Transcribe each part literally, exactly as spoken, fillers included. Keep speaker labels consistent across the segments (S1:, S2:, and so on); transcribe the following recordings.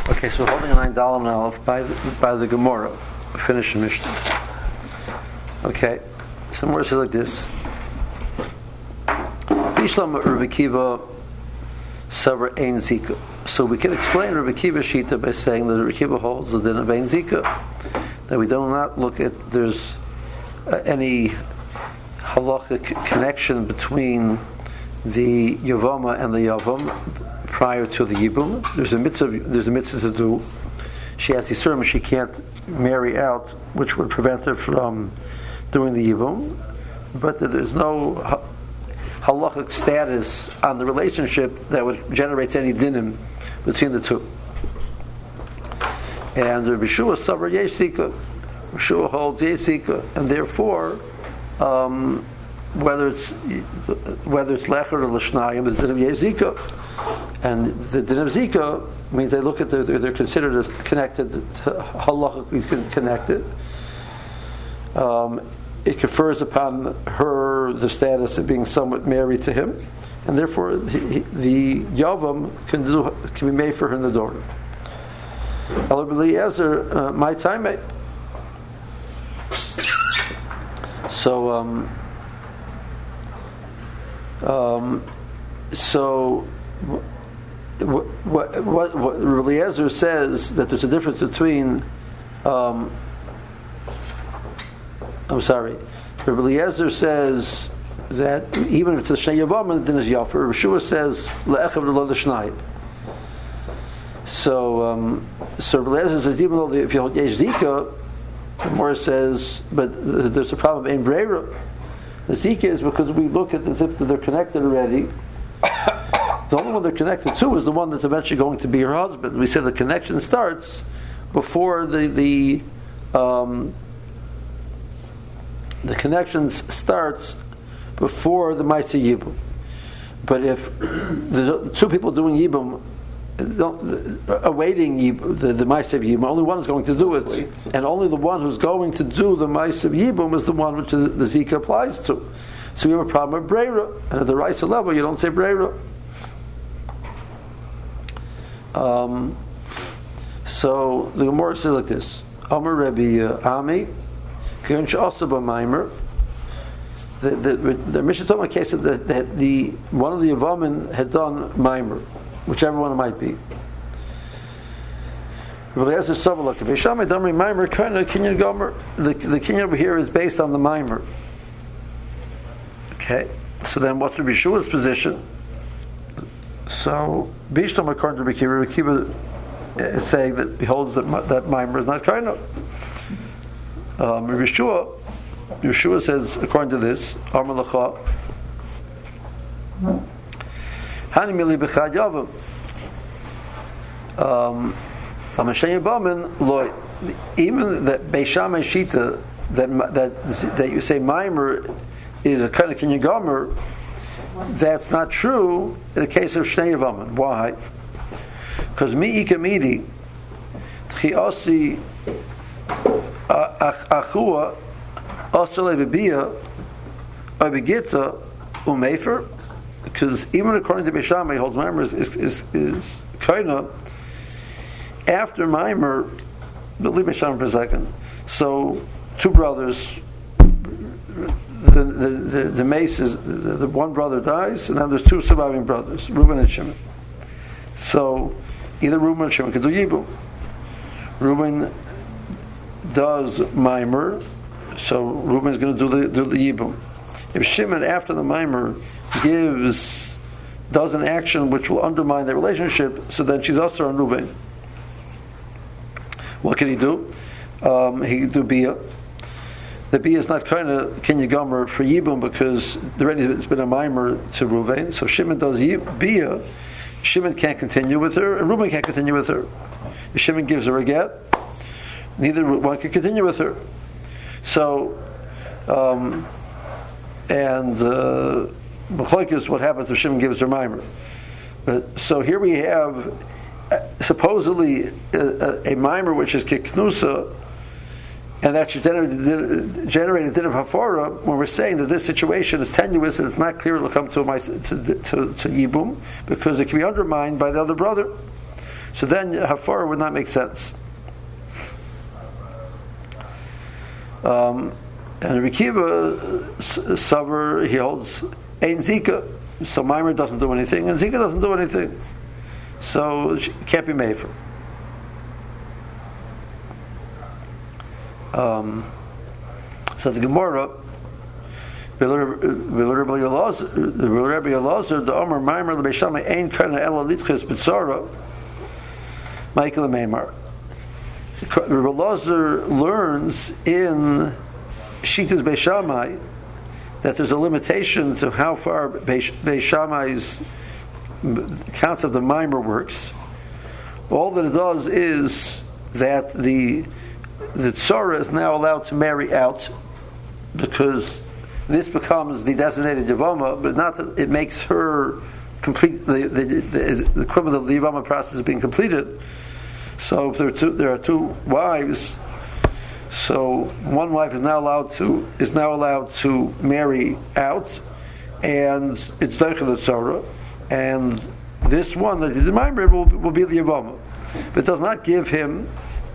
S1: Okay, so holding a nine dollar now by the, by the Gemara, finish the Mishnah. Okay, some words like this. Bishlam Rabbi Kiva Sabra Ein Zika. So we can explain Rabbi Kiva Shita by saying that Rabbi Kiva holds the din of Ein Zika, that we do not look at there's uh, any halachic connection between the Yavama and the Yavam prior to the Yibum. There's a mitzvah. There's a mitzvah to do. She has Yisurim she can't marry out, which would prevent her from doing the Yibum. But there's no halachic status on the relationship that would generate any dinim between the two. And Rabbi Shua Sabra Yeshika, Rabbi Shua holds Yeshika, and therefore, um, whether it's whether it's lecher or l'shnayim, the din of Yeshika. And the din of Zika means they look at the, they're considered connected, halachically connected. Um, it confers upon her the status of being somewhat married to him, and therefore the, the Yavam can do can be made for her in the daughter. Eliezer, my time mate. So, um, um, so. What, what, what, what Eliezer says that there's a difference between um, I'm sorry Eliezer says that even if it's a Shnei Yavam then it's Yafer. Rishua says Le'echav L'lo L'shnai. So um, so Eliezer says even though the, if you hold Yesh Zika, the Gemara says but there's a problem in Breira. The Zika is because we look at as if they're connected already. The only one they're connected to is the one that's eventually going to be her husband. We said the connection starts before the the um, the connection starts before the Ma'aseh Yibum. But if the two people doing Yibum, awaiting Yibum, the, the Ma'aseh Yibum, only one is going to do it, and only the one who's going to do the Ma'aseh Yibum is the one which the, the Zika applies to. So you have a problem with Breira, and at the Raisa level, you don't say Breira. Um, so the Gemara says like this: Amar Rabbi Ami, Kiyon Sh'asaba Maimer. The the the Mishnah Toma case said that, that the one of the Yavamin had done Maimer, whichever one it might be. The the kinyan over here is based on the Maimer. Okay, so then what's Rabbi Shua's position? So, Bishlam according to Rabbi Kiva, Rabbi Kiva is saying that he holds that that Maimer is not kind of. Um, Rabbi Shua, Rabbi Shua says according to this, Amar Lacha, Hani Mili B'chad Yavam, um, Amashen Yabamin Loi. Even that Beis Shammai Shita that that that you say Maimer is a kind of kinyan gomer. That's not true in the case of Shnei Yavamin. Why? Because mi ikamidi tchiasi achua osale bebia abigita umefer. Because even according to Beis Shammai, he holds Maimer is is is, is kind of after Maimer. Leave Beis Shammai for a second. So two brothers. The the the, the mace is the, the one brother dies, and then there's two surviving brothers, Reuben and Shimon. So either Reuben or Shimon can do Yibum. Reuben does Maimer, so Reuben is going to do the do the Yibum. If Shimon after the Maimer gives does an action which will undermine their relationship, so then she's also on Reuben. What can he do? Um, he can do Bia. The Bia is not kind of Kinyan Gomer for Yibum because already it's been a Maimer to Reuven. So Shimon does Bia. Shimon can't continue with her, and Reuben can't continue with her. If Shimon gives her a get, neither one can continue with her. So, um, and uh, is what happens if Shimon gives her Maimer. But so here we have uh, supposedly a, a, a Maimer which is Kiknusa. And that should generate, generate a din of hafara when we're saying that this situation is tenuous and it's not clear it'll come to, my, to, to, to Yibum because it can be undermined by the other brother. So then hafara would not make sense. Um, and Rabbi Kiva Saber, he holds Ein Zika, so Maimer doesn't do anything, and Zika doesn't do anything, so it can't be made for. Um, so the Gemara, the Rabbi Elazar, the Omer Maimer leBeishama Ein Kana Ela Litchis B'Tzara, Michael Meimar. Rabbi Elazar learns in Shitas Beis Shammai that there's a limitation to how far Beis, Beis Shammai's concept of the Maimer works. All that it does is that the the tzara is now allowed to marry out, because this becomes the designated Yavama, but not that it makes her complete, the, the, the, the equivalent of the Yavama process being completed. So if there are two, there are two wives, so one wife is now allowed to is now allowed to marry out, and it's Deichel the tzara, and this one that is the Maimer will, will be the Yavama. But it does not give him.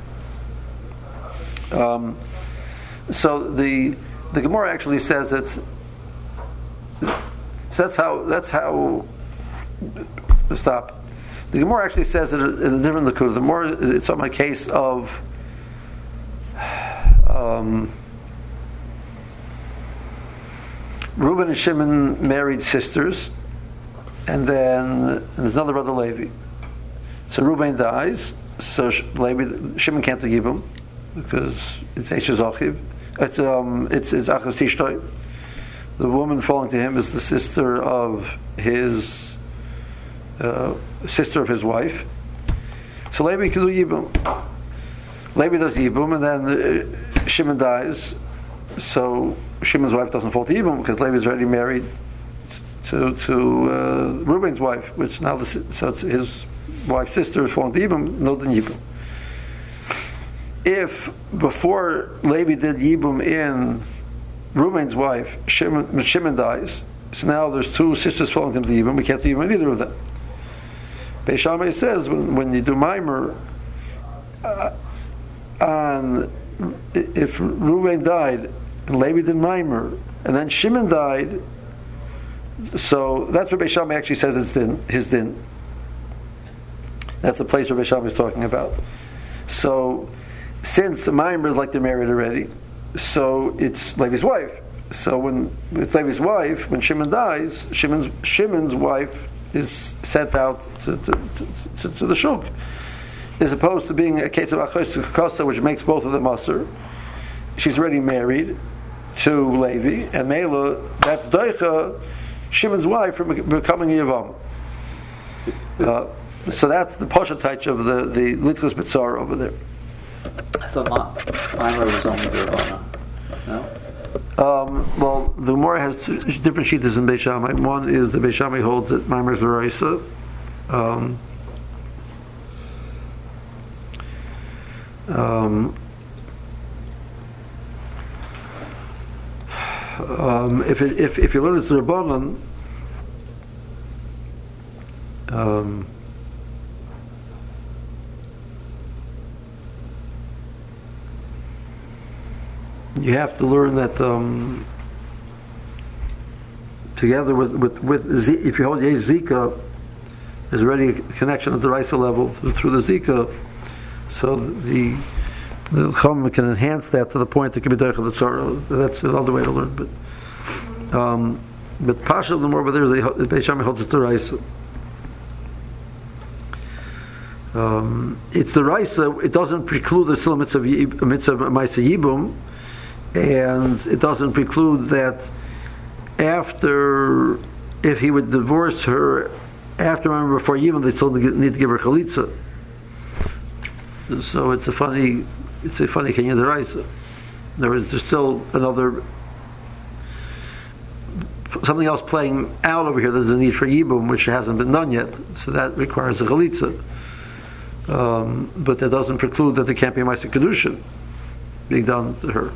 S1: Um, so the the Gemara actually says that. So that's how that's how. Stop. The Gemara actually says it in a different Likud. The more it's on my case of. Um, Reuben and Shimon married sisters, and then and there's another brother Levi. So Reuben dies, so Levi, Shimon can't give him because it's Eishes Achiv. It's um, it's it's Achas Tishtoi. The woman falling to him is the sister of his uh, sister of his wife. So Levi can do Yibum. Levi does Yibum, and then uh, Shimon dies. So Shimon's wife doesn't fall to Yibum because Levi is already married to to uh, Reuben's wife, which now the, so it's his wife's sister is falling to Yibum, no than Yibum. If before Levi did Yibum in Reuben's wife, Shimon, Shimon dies, so now there's two sisters falling to him to Yibum, we can't do Yibum in either of them. Beis Shammai says when, when you do Maimer, uh, on if Reuben died and Levi did Maimer, and then Shimon died, so that's what Beis Shammai actually says it's din, his din. That's the place where Beis Shammai is talking about. So since Maimer is like they're married already, so it's Levi's wife. So when it's Levi's wife, when Shimon dies, Shimon's Shimon's wife is sent out to, to, to, to, to the shuk, as opposed to being a case of achos kosa, which makes both of them usher. She's already married to Levi, and Mela, that's doicha Shimon's wife from becoming a Yavam. Uh, so that's the pasha touch of the the Litchus B'Tzar over there.
S2: I thought Maimer was only the Ravana. No?
S1: Um, well, the Gemara has two different sheetas in Beis Shammai. One is the Beis Shammai holds that Maimer is l'Oraisa. Um, um, um, if, it, if if you learn it's the Rabbanan, um, you have to learn that um, together with with, with Z, if you hold Yesh Zika, there's already a connection at the Raisa level through the Zika, so the the Chum can enhance that to the point that can be Deichel the Tzara. That's another way to learn. But um, but Pasha the more, but there's a Beis Shammai holds it to Raisa. Um, it's the Raisa. It doesn't preclude the still mitzvah mitzvah Ma'aseh Yibum. And it doesn't preclude that after, if he would divorce her after Maimer before Yibum, they still need to give her chalitza. So it's a funny, it's a funny Kenya deraisa. There is there's still another something else playing out over here. There's a need for Yibum, which hasn't been done yet, so that requires a chalitza. Um, but that doesn't preclude that there can't be a Ma'aseh Kedusha being done to her.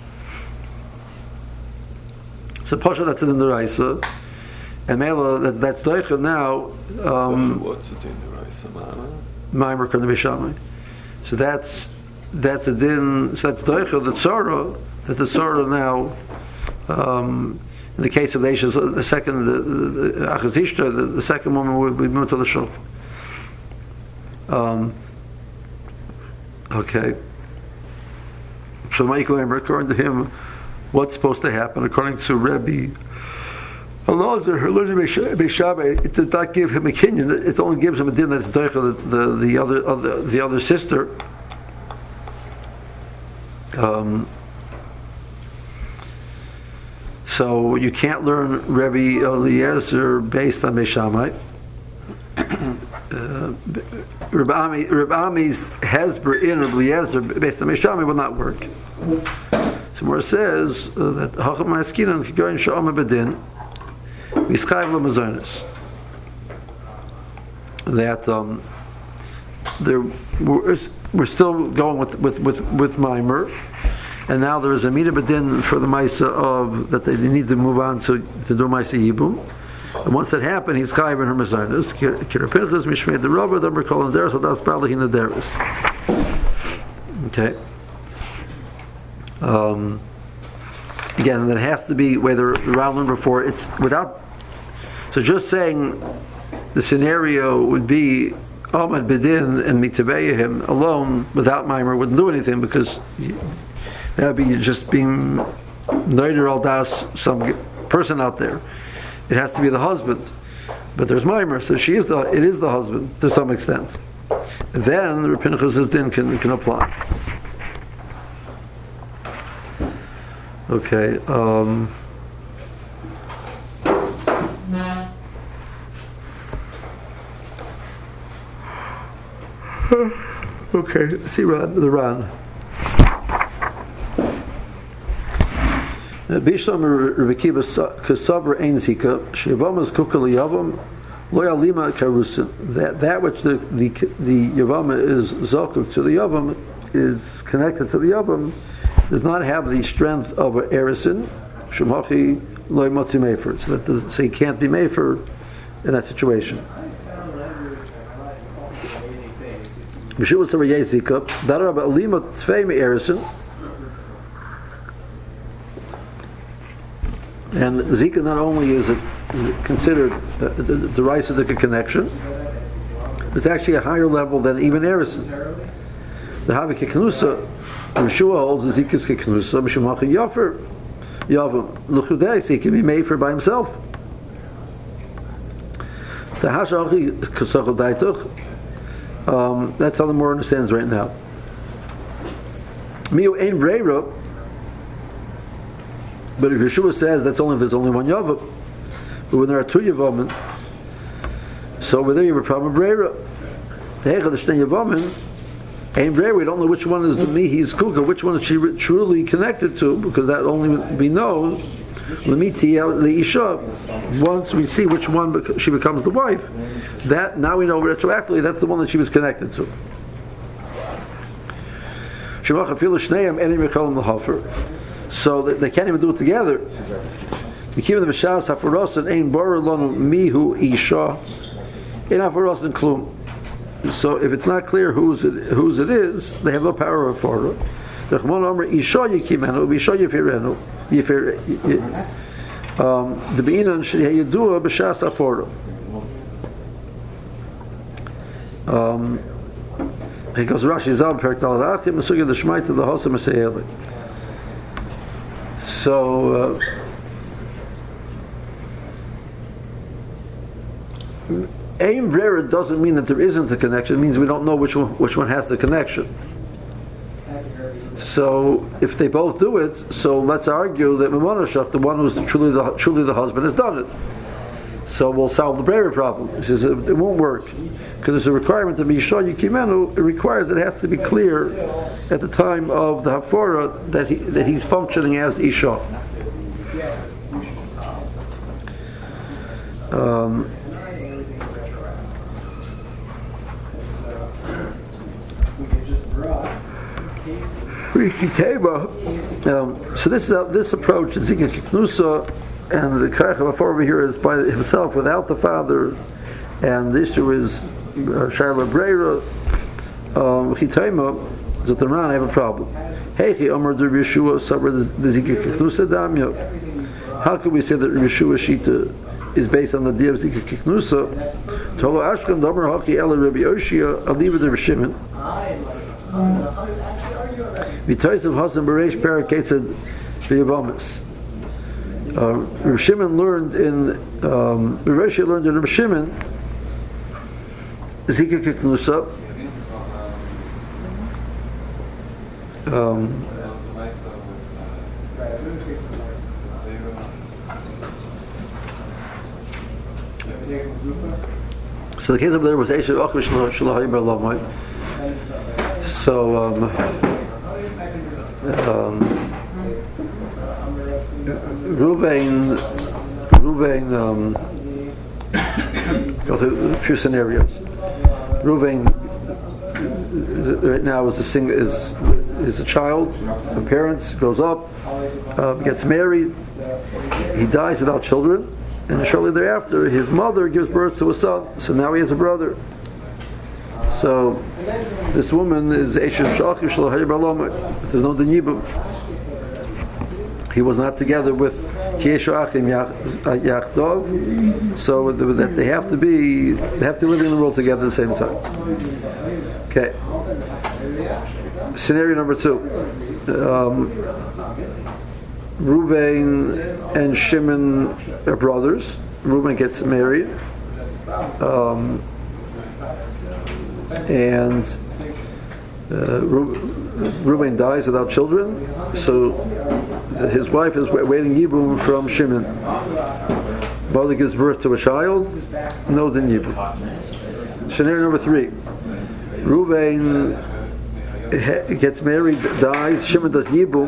S1: So Pasha, that's in the Raisa, and Mela, that, that's Doicha now. Um,
S3: What's it in the Raisa, man?
S1: Maimer Korban Beishamai. So that's that's a din. So that's doichel the tzara that the tzara now. Um, in the case of the Isha, the second the the, the, the, the second woman would be moved to the shul. Um, okay. So Michael, according to him, what's supposed to happen? According to Rebbe Elazar, it does not give him a kinyan. It only gives him a din that it's doichel the, the the other other the other sister. Um, so you can't learn Rebbe Eliezer based on Beishamai. Uh, Rebbe Ami, Rebbe Ami's Hezber in Rebbe Eliezer based on Beishamai will not work. So where it says uh, that Hacham Ma'askinan could go in Sha'am Bedin V'Ischayv L'Mazonis, that um, there we're, we're still going with with with, with Maimer, and now there is a Mida Bedin for the Maisa of that they need to move on to to do Maisa Yibum. And once that happened, he's Chayv in her Mazonis. Kira Pinchas Mishmei the Rabba, then we're calling there, so that's probably in the Deris. Okay. Um, again, that has to be whether the round number four. It's without. So just saying, the scenario would be Ahmad Bedin and Mitabeyahim alone without Maimer wouldn't do anything, because that would be just being Noider al Das, some person out there. It has to be the husband, but there's Maimer, so she is the. It is the husband to some extent. And then the Pinchas' din can can apply. Okay. Um, okay. Let's see Ran, the Ran. Bishlam Rebekiva Kasaber Ein Zika Shevam is Kukal Yavam Loyalima Karusin. That that which the the the Yavama is Zokuk to the Yavam is connected to the Yavam does not have the strength of an Erison, Shemachi Loy Motzi Mefer. So that does, so he can't be Mefer in that situation. Mishua Sarayeh Zika, Darab Alima Tfei Me Erison. And Zika not only is it considered the, the, the rice of the connection, it's actually a higher level than even Erison. The Havi Keknusa, Yeshua holds the Zika's Keknusa, Mishamacha Yofer, Yavam, Luchudei, he can be made for by himself. The Hashachi Kasachal Daituch, um, that's how the more understands right now. Miu Ein Breira. But if Yeshua says that's only if there's only one Yavam, but when there are two Yavamin, so over there you have a problem with Breira. The Hechadashten Yavamin, Ein Breira, we don't know which one is the Mihi's Kuka, which one is she truly connected to, because that only we know Lemiti the Isha. Once we see which one she becomes the wife, that now we know retroactively that's the one that she was connected to. Shemach Afilu Shneim Eni Mechalim L'Hofer. So they can't even do it together. So if it's not clear whose it, whose it is, they have no power of Farah. Um, the Be'inan Sheyadua B'Shas Afora. Um, because Rashi Zal Perik Dal Rachim Mesugya the Shmaita the Hosa Mesayeli. So, uh, Ein Brera doesn't mean that there isn't a connection. It means we don't know which one which one has the connection. So, if they both do it, so let's argue that Mamonashach, the one who's truly the truly the husband, has done it. So we'll solve the Brera problem. He says it, it won't work because there's a requirement to be Yishah Yikimenu. It requires that it has to be clear at the time of the Hafora that he that he's functioning as Isha. Um, um, so this uh, this approach, Zika Kiknusa, and the Karech of Hafora over here is by himself without the father, and the issue is Shaila Breira, Chitayma, that the Ran have a problem. Hey, Omer the Yeshua Sabra the Zika Kiknusa Damya. How can we say that Yeshua Shita is based on the idea of Zika Kiknusa? Tolo Ashkan Domer Haki Ela Rabbi Oshia Aliva the Rishimon. V'tois of Hasan Bereish Paraketzed V'Yabamis. Rabbi Shimon learned in um, Rabbi Oshia learned in Rabbi Shimon Zika Kiknusa. Um, so the case over there was Eshev Achim Shalahim Balamai. So um, um, Ruvain Ruvain um, go through a few scenarios. Ruvain right now is a sing is is a child, a parent grows up, uh, gets married, he dies without children, and shortly thereafter his mother gives birth to a son. So now he has a brother. So this woman is Eshev Shachim Shalahir Balamai. There's no Denibum. He was not together with Kieshu Achim Yachdov, so that they have to be they have to live in the world together at the same time. Okay. Scenario number two. Um, Reuven and Shimon are brothers. Reuven gets married, um, and uh, Reuven dies without children. So his wife is waiting Yibum from Shimon. Mother gives birth to a child. No, then Yibum. Scenario number three. Reuven gets married, dies. Shimon does Yibum,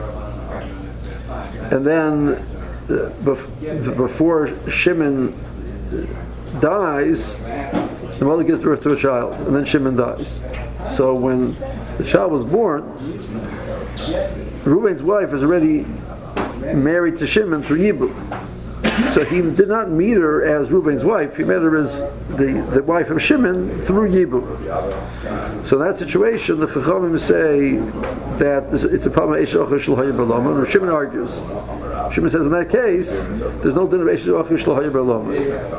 S1: and then uh, bef- before Shimon dies, the mother gives birth to a child, and then Shimon dies. So when the child was born, Reuven's wife is already married to Shimon through Yibum. So he did not meet her as Reuven's wife. He met her as the, the wife of Shimon through Yibum. So in that situation, the Chachamim say that it's a problem of Eshev Achim Shalahir Balamai. Or Shimon argues. Shimon says in that case, there's no din of Eshev Achim Shalahir Balamai.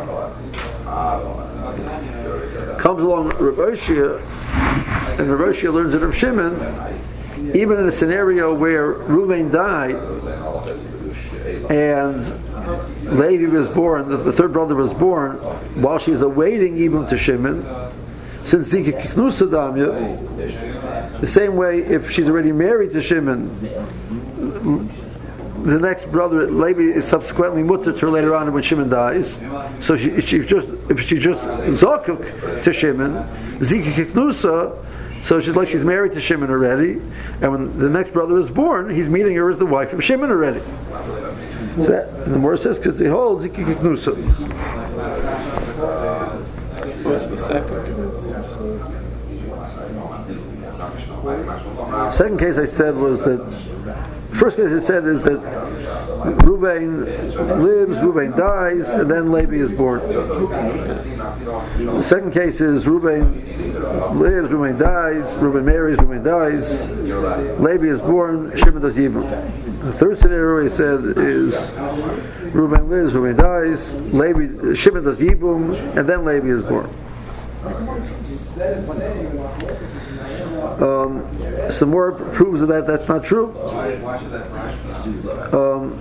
S1: Comes along Rav Oshia, and Rav Oshia learns that Rav Shimon, even in a scenario where Reuven died and Levi was born, the, the third brother was born, while she's awaiting Yibum to Shimon, since Zika Kiknusa Damya, the same way if she's already married to Shimon, the next brother Levi is subsequently mutter to her later on when Shimon dies. So she, she just if she just zakuk to Shimon, Zika Kiknusa, so she's like she's married to Shimon already, and when the next brother is born, he's meeting her as the wife of Shimon already. So that, and the Gemara says because they hold Zika Kiknusa.
S3: What's the second?
S1: Second case I said was that first case I said is that Reuven lives, Reuven dies, and then Levi is born. The second case is Reuven lives, Reuven dies, Reuven marries, Reuven dies, Levi is born, Shimon does Yibum. The third scenario I said is Reuven lives, Reuven dies, Levi, Shimon does Yibum, and then Levi is born. Um, some more proves that that's not true. Um,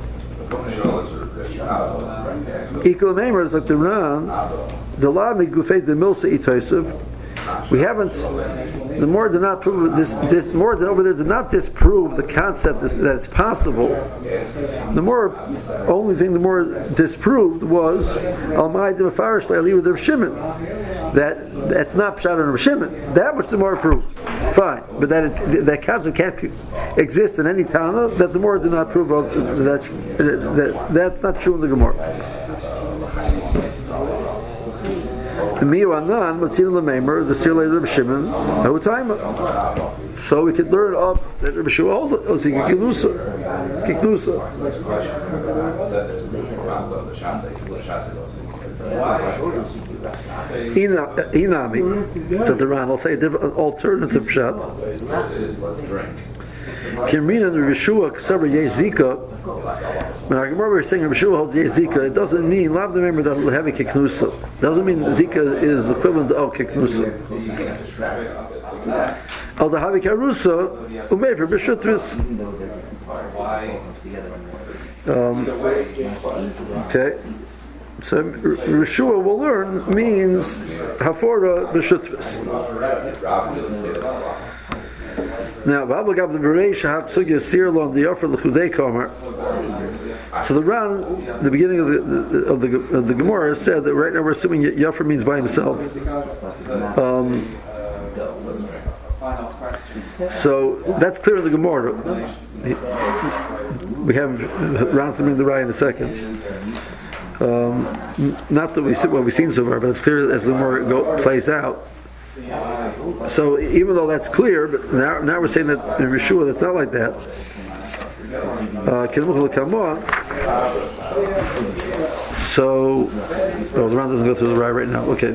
S1: Equal neighbors like the Ran, the Lami Gufei the Milsa Itoisiv. We haven't. The more did not prove this. This more than over there did not disprove the concept that it's possible. The more, only thing the more disproved was Almai de Mefarish Le'ali with Rav Shimon. That that's not Pshat on Rav Shimon. That much the more proved. Fine, but that it, that concept can't exist in any Tana. That the more did not prove that, that, that that's not true in the Gemara. Miyu Matzin Lamemer, the Sirlei Reb Shimon, no time. So we could learn up that Reb Shimon also was Kiknusa. Kiknusa. Inami, so the Ran will say an alternative shot. Kimrina and Rishua Ksabra Yezika. When our Gemara is saying Rishua holds Yezika, it doesn't mean Lav the member that will have a Kiknusa. Doesn't mean Zika is equivalent to Al Kiknusa. Al the Havi Karusa Umefer Bishutris. Um, okay. So Rishua will learn means Hafora Bishutris. Now, so the Ran, the beginning of the of the of the Gemara said that right now we're assuming Yafar means by himself. Um, so that's clear in the Gemara. We have Ran in the Rai in a second. Um, not that we see what we've seen so far, but it's clear as the Gemara go, plays out. So even though that's clear, but now, now we're saying that in Rishua that's not like that. Uh, so, oh, the round doesn't go through the Rai right now. Okay.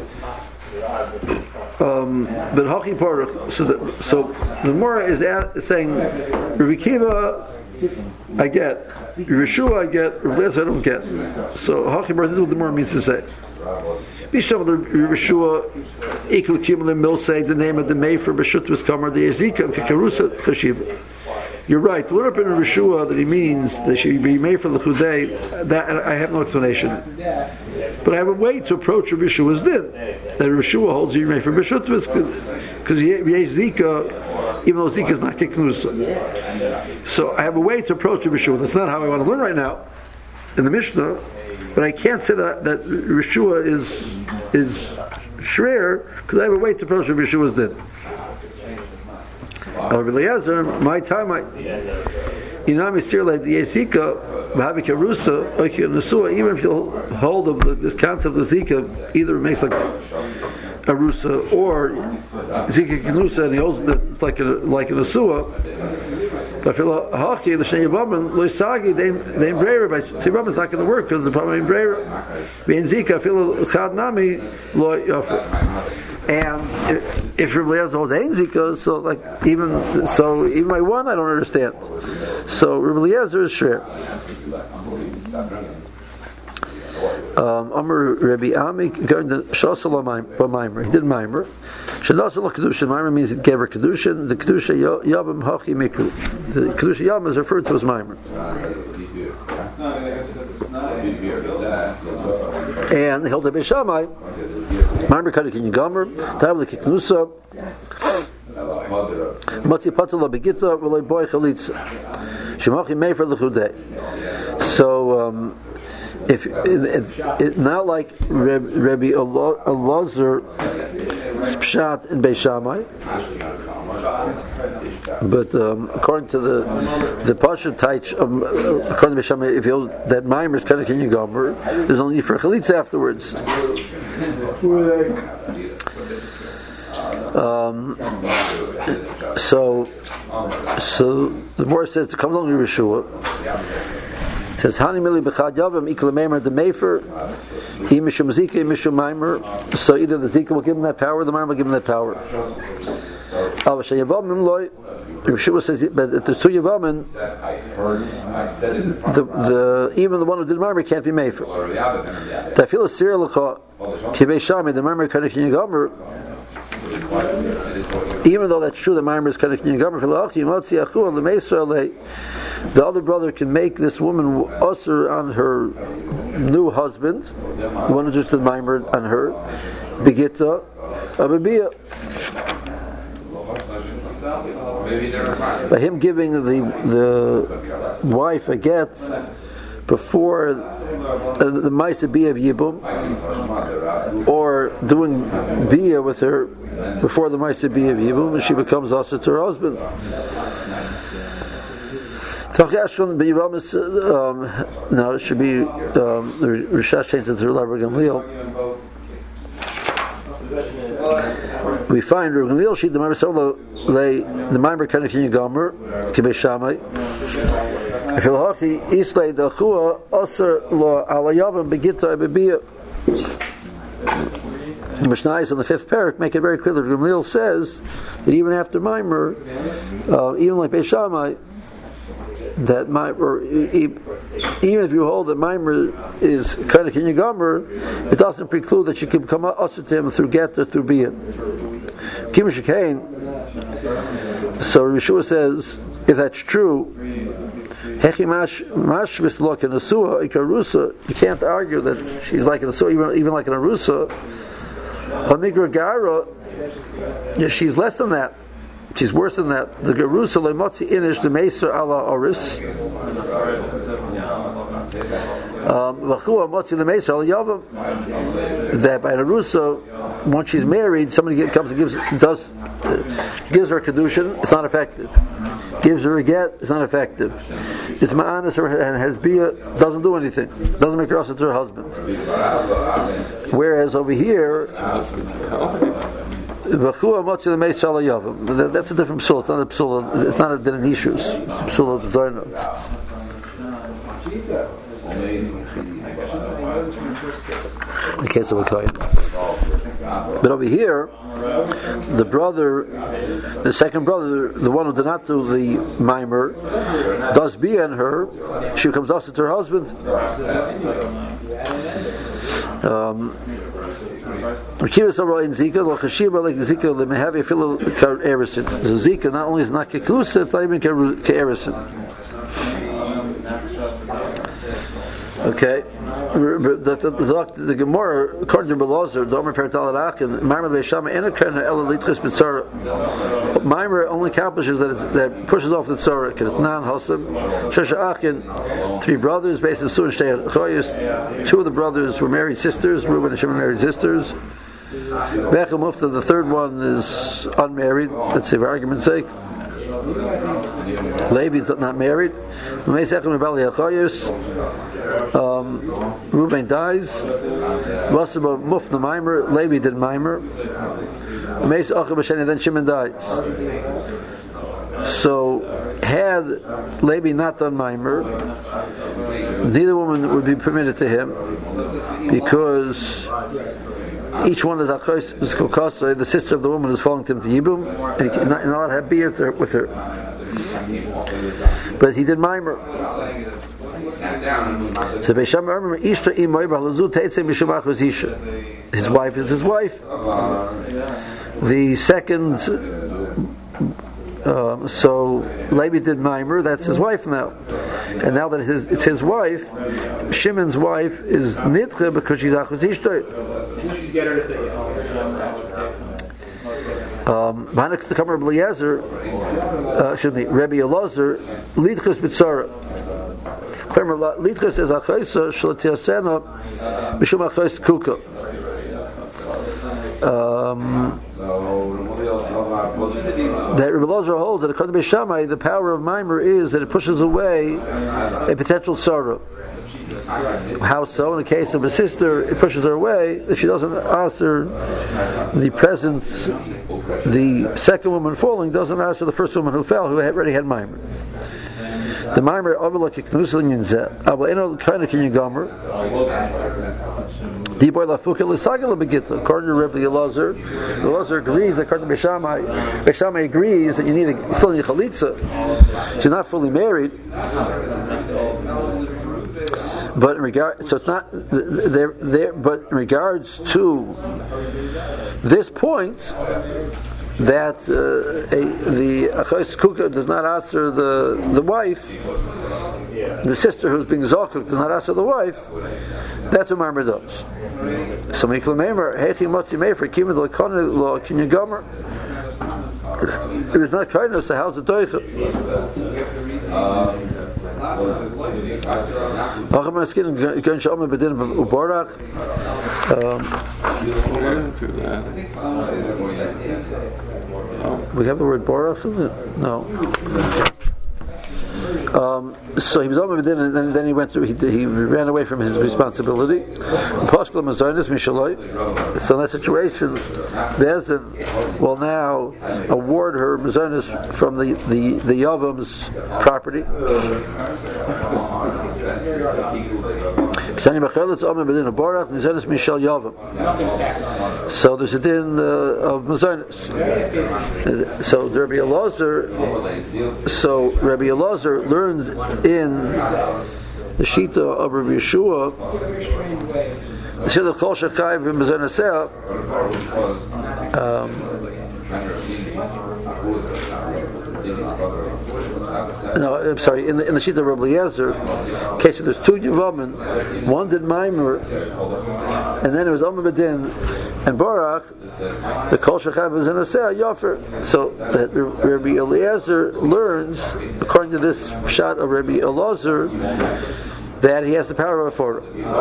S1: Um, but Hachi Parach, so the, so the Gemara is at, saying, Rabbi Kiva, I get. Rishua, I get. Rabbi Eliezer, I don't get. So Hachi Parach, this is what the Gemara means to say. Bishav the Rishua equal cumulative mill say the name of the Mefer B'shut was Kamar the Ezika Kikarusa Kashiva. You're right. The little bit of Rishua that he means that she be made for the Chudei, that I have no explanation. But I have a way to approach Rishua's din. That Rishua holds you made for B'shut because Zika, even though Zika is not Kiknusa. So I have a way to approach Rishua. That's not how I want to learn right now in the Mishnah. But I can't say that that Rishua is is shrer because I have a way to approach Rishua's din. Rabbi Eliezer, my time, I Inami Sirle the Yezika, Mahavika Rusa, Nasua. Even if you'll hold of the, this concept of Zika, either it makes like a Rusa or Zika Knusa, and he holds that it's like a like a Nasua. But for Hachi, the Sheyavam, Loisagi, they they brera, but Sheyavam is not going to work because the problem in brera. Being Zika, feel Chad Nami, Lo Yofer. And if, if Rabbi Eliezer holds Ein Zika, so like even so, even my one, I don't understand. So Rabbi Eliezer is shrer. Um, Amr Rabbi Ami going to Shasala Maimer. He did Maimer. Shadasala Kedusha Maimer means it gave her Kedusha. The Kedusha Yabam Hachi Mikru. The Kedusha Yabam is referred to as Maimer. And the Hilda Beishamai Maimer Kadikin Gomer Tav the Kiknusa Mati Patula Begita Relay Boy Chalitza Shemachi Mefer Lechudei. So um If, if, if not like Reb, Rebbe Elazar Pshat in Beishamai, but um, according to the the Pasha Taich, um, according to Beishamai, if you that Maimer is kind of Kinyan Gomer, there's only for Chalitza afterwards. Um, so, so the Morah says it comes along to Yeshua. It says Hani Mili B'Chad Yavam Ikla Meimer the Mefer Imishum Zika Imishum Meimer. So either the Zika will give him that power, or the Meimer will give him that power. Al Sheyavamim Loi. Yeshua says, but if there's two Yavamim, the the even the one who did Meimer can't be Mefer. Tafila Sir L'Cha Kivei Shami the Meimer Kaddish Gomer. Even though that's true, the Maimer is Kaddish Gomer. The other brother can make this woman usher on her new husband. The one who just did Maimer on her. Begita Abibia. By him giving the the wife a get before uh, the Maisa Bia of Yibum, or doing Bia with her before the Maisa Bia of Yibum, and she becomes also to her husband. Um, now it should be um, the Rishash changed it to Rabbi Gamliel. We find Rabbi Gamliel she the Maimer Solo lay the Maimer kind of Kinyan Gomer Kibei Shamai. If you look, Islay the Chua Aser Lo Alayavim Begita Ebibia. The Mishnayos in the fifth parak make it very clear that Gamliel says that even after Maimer, uh, even like Beis Shammai, that Maimer, even if you hold that Maimer is kind of Kinyan Gomer, it doesn't preclude that you can become usher to him through get or through biyah. Kim Shekain. So Yeshua says, if that's true, you can't argue that she's like an Asura, even, even like an Arusa. Hamigra Gara, she's less than that. She's worse than that. The Garusa Lemotzi Inish the Meser ala Oris. Vachua Motzi the Meser ala Yavam. That by an Arusa, once she's married, somebody get, comes and gives does uh, gives her a kedushin, it's not effective. Gives her a get, it's not effective. It's ma'anis and hezbiyah, doesn't do anything. Doesn't make her also to her husband. Whereas over here, that's a different psul. It's not a psul. It's not a din issues. Psul of Zarna. In case of a kohen. But over here, the brother, the second brother, the one who did not do the mimer, does be in her. She comes also to her husband. Um, Zika, not only is not keklusa, it's not even ke'erisin. Okay, the, the, the, the Gemara, according to Belazar, the Omer Pertal Arakin, Maimer Leishama Enakana Ela Litchis B'Tzara. Maimer only accomplishes that it, that pushes off the Tzara, because it's non-Hosam. Shesha Achin, three brothers, based in Surin Shtei Choyos. Two of the brothers were married sisters. Reuben and Shimon married sisters. Bechel Mufta, the third one, is unmarried. Let's say for argument's sake. Levi is not married. Um, Reuben dies. Wasaba Mufna Maimer. Levi did Maimer. Then Shimon dies. So, had Levi not done Maimer, neither woman would be permitted to him, because each one is Achos, the sister of the woman is falling to him to Yibum, and he cannot not have beer with her. But he did Maimer. So Beisham Ermer Ishta Imoy Balazu Teitze Mishabach was Isha. His wife is his wife. The second, um, so Levi did Maimer, that's his wife now. And now that his, it's his wife, Shimon's wife is Nitche because she's Achos Ishta. Um, Hanak the Kamar of Eliezer, uh, excuse me, Rebbe Elazar, Lidchus B'Tzara. Lidchus is Achaisa Shlatiasena B'Shum Achais Kuka. Um, that Rebbe Elazar holds that according to Beis Shammai, the power of Maimer is that it pushes away a potential sorrow. How so? In the case of a sister, it pushes her away. If she doesn't answer the presence, the second woman falling doesn't answer the first woman who fell, who already had Maimer. The Maimer overlook iknuselin yinzeh. Abo eno kind of kinyan gomer. Diboy lafuka l'sagel begitla. According to Rebbe Elazar, Elazar agrees that according to Beis Shammai, Beis Shammai agrees that you need a still need a chalitza. She's not fully married. But in regard, so it's not there. There, but in regards to this point, that uh, a, the Achos Kuka does not answer the the wife, the sister who's being zokuk does not answer the wife. That's what Maimer does. So Mikla Maimer, Hechi Motzi Meifer, Kimin L'Kona Lo Kinyan Gomer. It is not kindness. So how's it doicha? We have the word Borach, isn't it? No. Um, so he was on Medina, and then, then he went through. He, he ran away from his responsibility. So in that situation, Bezin will now award her Mazonis from the the the Yavam's property. So there's a din uh, of Mazonis. So Rabbi Elazar, so Rabbi Elazar learns in the Shita of Rabbi Yeshua, the Shita of Kol Shechai v'Mazoniseh. No, I'm sorry. In the in the sheet of Rabbi Eliezer, okay, so there's two Yavamin. One did Maimer, and then it was Omer Bedin and Barak. The Kol Shechai was in a Seah Yofer. So that Rabbi Eliezer learns, according to this shot of Rabbi Eliezer, that he has the power of a four.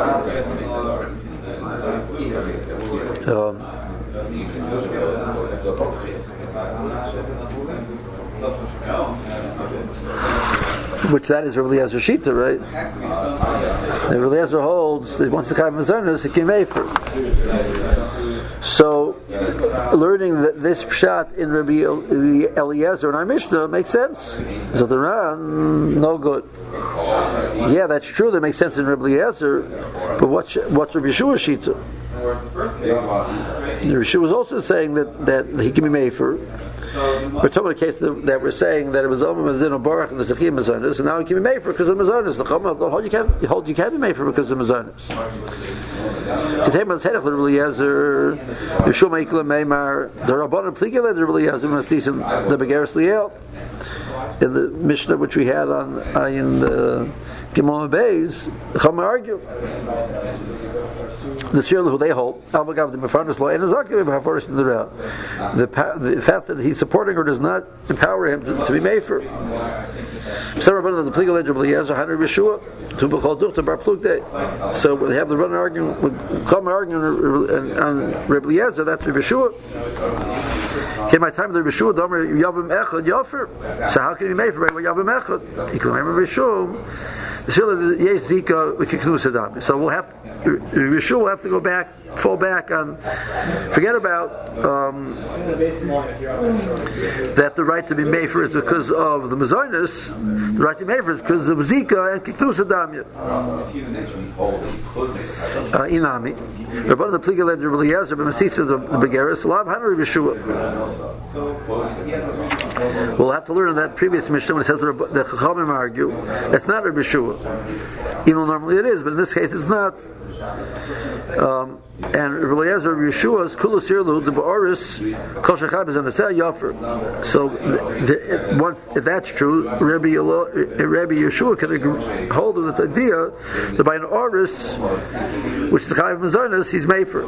S1: Um, which that is Rabbi Eliezer Shita, right? And Rabbi Eliezer holds that once the Chayv Mazonos, it came Efer. So, learning that this shot in Rabbi Eliezer and our Mishnah makes sense. So the Ran, no good. Yeah, that's true. That makes sense in Rabbi Eliezer, but what's what's Rabbi Yeshua Shita? Rabbi Yeshua was also saying that, that he can be made for. We're talking about a case that, that we're saying that it was Omer Mazin Barak and the Zechim Mazonis, and now he can be made for because of Mazonis. The Chama hold you can't hold you can't be made for because of Mazonis. Contain the Tedach Rabbi Eliezer, Yeshua Meikla Meimar, the Rabbanan Pligele the Rabbi Eliezer Mastisin the Begeres Liel in the Mishnah which we had on uh, in the Gimel Beis. The Chama argue. The Shirla who they hold, Alvagav the Mefarnas law, and Azakim Mefarnas in the Real. The the fact that he's supporting her does not empower him to, to be made for. Some Rabbanan of the Pligal Ledger of Eliezer, Haner Yeshua, to Bechol Duch to Bar Plukdei. So they have the running argument with Chama arguing on Rabbi Eliezer. That's Rabbi Yeshua. Came my time with Rabbi Yeshua, Domer Yavim Echad Yofer. So how can he be made for Yavim Echad? He can remember Rabbi Yeshua. So we'll have Yeshua will have to go back, fall back on, forget about um, that the right to be made for is because of the Mazonis. The right to be made for is because of Zika and Kiknus Adamya. Inami. Rabban the Pliga led Rabbi Eliezer, but Masisa the Begeris, Lav Haner Rabbi Yeshua. We'll have to learn in that previous Mishnah when it says the Chachamim argue it's not Rabbi Yeshua. Even though normally it is, but in this case it's not. Um, and Rabbi Eliezer Rabbi Yeshua is Kula Sirlu the Ba'oris Kol Shechab is on the Seh Yofer. So the, it, once if that's true, Rabbi Rabbi Yeshua can agree, hold of this idea that by an Oris, which is the Chayv Mazonos, he's made for.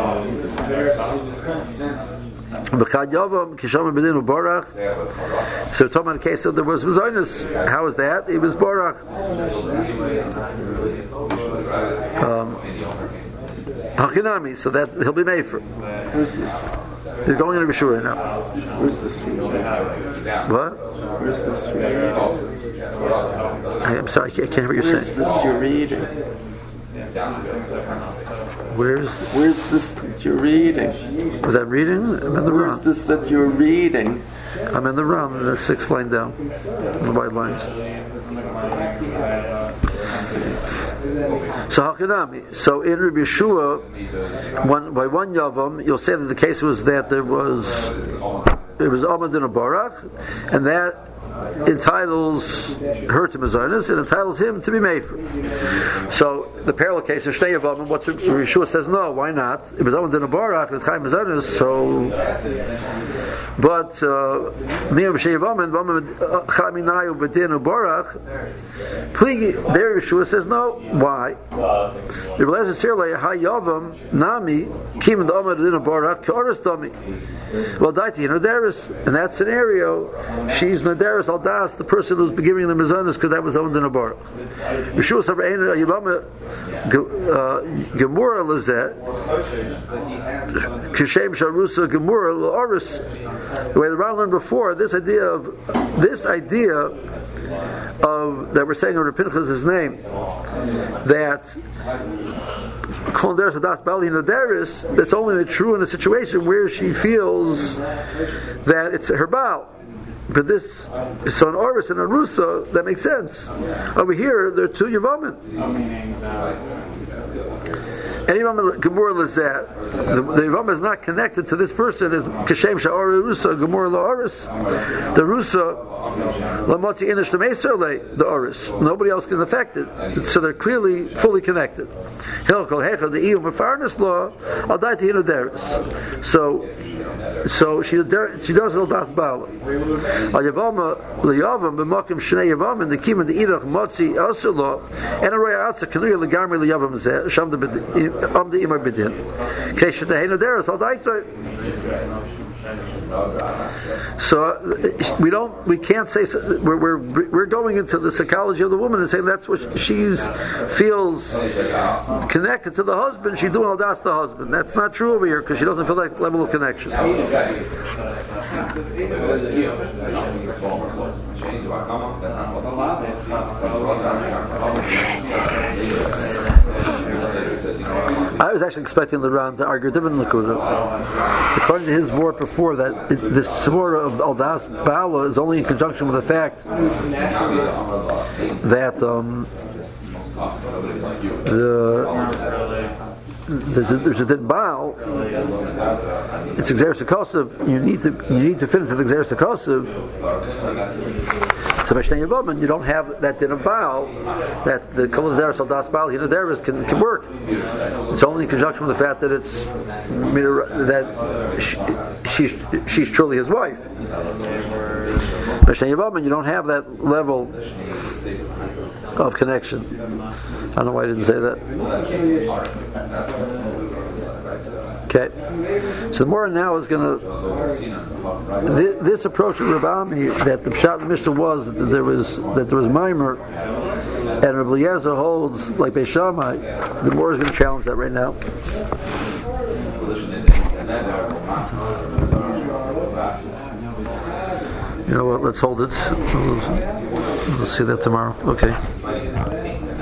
S1: So talking about a case that there was Mazonos. How is that? It was Barak. Um, Hakinami, so that he'll be made for. They're going into Bishur right now.
S3: Where's the street?
S1: What?
S3: Where's the street?
S1: I'm sorry, I can't hear what you're
S3: Where's
S1: saying.
S3: Where's this you're reading?
S1: Where's
S3: Where's this that you're reading?
S1: Was that reading? I'm in the
S3: Where's
S1: round.
S3: this that you're reading?
S1: I'm in the round, the sixth line down, the white lines. So Hakinami. So in Rabbi Yeshua, one, by one Yavam, you'll say that the case was that there was it was Ahmad in a Barak, and that entitles her to Mazonis and entitles him to be made for. So the parallel case of Shnei Yavam, what Yeshua says, no, why not? It was Ahmad in a Barak, it was Chaim Mazonis, so. But Miyam Shnei Yavam and Chaminayu Bedin Barak, there Yeshua says no. Why? The Rebbe here like Ha Yavam Nami Kim the Ahmad in a Barak K'oris Dami. Well, Daiti Nadaris in that scenario, she's Nadaris al Das, the person who's giving the Mazonos because that was owned in a Barak. Yeshua said Yavam Gemura Lazet Kishem Sharusa Gemura L'Oris. The way the Ran learned before, this idea of this idea of that we're saying under Pinchas' name that that's only true in a situation where she feels that it's her Baal. But this, so an Oris and a Rusa, that makes sense. Over here, there are two Yavamin. Any Rama Gemur is that the, the Rama is not connected to this person as Kashem Sha'or Rusa Gemur LaOris. The Rusa Lamoti Inish Lemeser the Oris. Nobody else can affect it. So they're clearly fully connected. Hilkol Hecha the Iyum Mefarnas law Al Daiti Hinoderis. So so she she does Al Das Bala. Al Yavama Liyavam B'Makim Shnei Yavam and the Kim and the Irach Motzi Asula and a Roya Atza Kanuya Legarmi Liyavam Zeh Sham the Am the Imar Bidin. Keshet the Hinoderis Al Daiti. So we don't, we can't say we're we're we're going into the psychology of the woman and saying that's what she's feels connected to the husband. She's doing all that's the husband. That's not true over here because she doesn't feel that level of connection. I was actually expecting Laran to argue different Nakuda. According to his word before, that it, this Svora of Aldas Bala is only in conjunction with the fact that um, the there's a, there's a din Baal. It's Xeris Akosiv. You need to you need to fit into the Xeris Akosiv. So Mishnah Yavaman, you don't have that din of Baal, that the Kol Xeris Aldas Baal Hinoderis can can work. It's only in conjunction with the fact that it's that she, she's she's truly his wife. Mishnah Yavaman, you don't have that level of connection. I don't know why I didn't say that. Okay. So the Mora now is going to this, this approach of Rav Ami that the Pshat in the Mishnah was that there was that there was Maimer and Rav Eliezer holds like Beis Shammai. The Mora is going to challenge that right now. You know what? Let's hold it. We'll, we'll see that tomorrow. Okay.